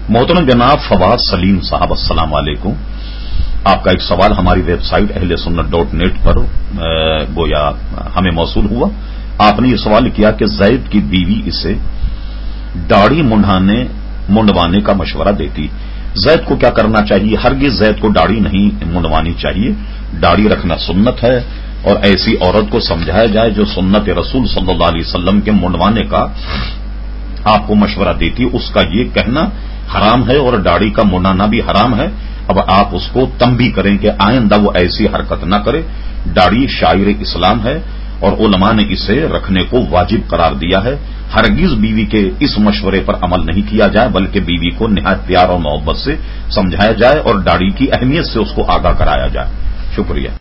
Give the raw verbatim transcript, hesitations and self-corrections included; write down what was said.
मोहतरम जनाब फवाद सलीम साहब, अस्सलाम वालेकुम। आपका एक सवाल हमारी वेबसाइट अहले सुन्नत डॉट नेट पर गोया हमें मौसूल हुआ। आपने ये सवाल किया कि जैद की बीवी इसे दाढ़ी मुंडाने मुंडवाने का मशवरा देती। जैद को क्या करना चाहिए? हरगिज जैद को दाढ़ी नहीं मुंडवानी चाहिए। दाढ़ी रखना सुन्नत है और ऐसी औरत को समझाया जाए जो सुन्नत रसूल सल्लल्लाहु अलैहि वसल्लम के मुंडवाने का आपको मशवरा देती, उसका ये कहना हराम है और दाढ़ी का मुंडाना भी हराम है। अब आप उसको तंबी करें कि आइंदा वो ऐसी हरकत न करे। दाढ़ी शाइर इस्लाम है और उलमा ने इसे रखने को वाजिब करार दिया है। हरगिज बीवी के इस मशवरे पर अमल नहीं किया जाए, बल्कि बीवी को निहायत प्यार और मोहब्बत से समझाया जाए और दाढ़ी की अहमियत से उसको आगाह कराया जाए। शुक्रिया।